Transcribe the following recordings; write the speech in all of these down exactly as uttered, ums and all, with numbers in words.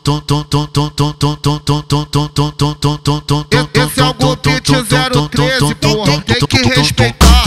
Esse é o Gobit zero treze, porra, tem que respeitar.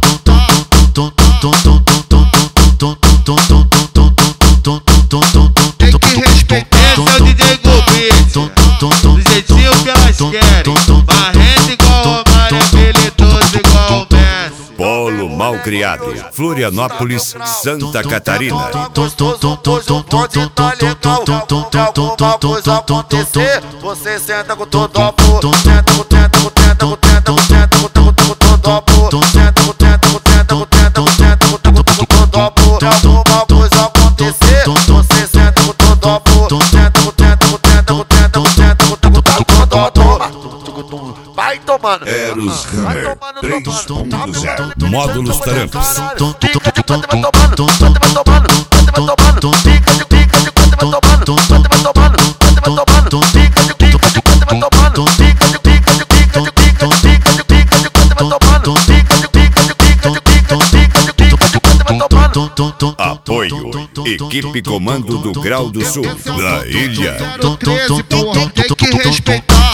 Tem que respeitar. Esse é o D J Gobit, do jeitinho que elas querem, varrendo igual o Romário, habilidoso igual o Messi. Polo Malcriado, Florianópolis, Santa Catarina. Gostoso, hoje o bonde tá legal. Alguma coisa acontecer, você senta com todo o amor. Senta com tenta, com tenta, com tenta, com tenta, com tenta, com todo o amor. Senta com tenta, com tenta, com tenta, com tenta, com tenta, com todo o amor. Alguma coisa acontecer, você senta com todo o amor. Senta com tenta, com tenta, com tenta, com tenta, com tenta, com todo o amor. Vai tomando, Eros vai Hammer tomando, três tomando. ponto zero. Módulos Trampas. Pica de quanto vai tomando, quanto vai tomando, quanto vai tomando. Pica de pica de quanto vai tomando, quanto vai tomando, quanto vai tomando. Pica de pica de quanto vai tomando, pica de pica de pica de pica de pica de pica de quanto vai tomando. Pica de pica de pica de pica de pica de pica de quanto vai tomando. Apoio, equipe comando do Grau do Sul, da ilha. zero treze, porra, tem que respeitar.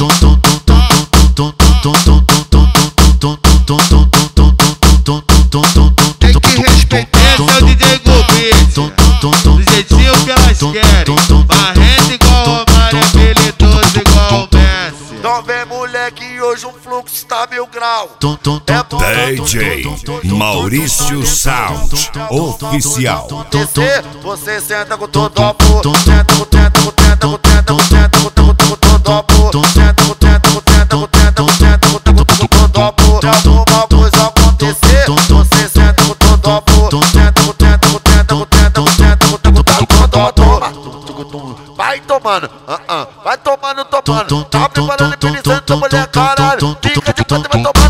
Tem que respeitar. Esse é o D J Gobit, do jeitinho que elas querem, varrendo igual o Romário, habilidoso igual o Messi. Então vem moleque, hoje o fluxo tá mil grau. É bom D J Maurício Sound Oficial. acontecer, você senta com todo o amor. Senta com tenta, com tenta, com tenta, com tenta, com tenta, com todo o amor. Senta com tenta, com tenta, com tenta, com tenta, com tenta, com todo o amor. Se alguma coisa acontecer, você senta com todo o amor. Senta com tenta, com tenta, com tenta, com tenta, com tenta, com todo o amor. Vai tomando, ah, ah, vai tomando, tomando. Tá preparando e pensando, mulher, caralho. Pica de quanto vai tomando.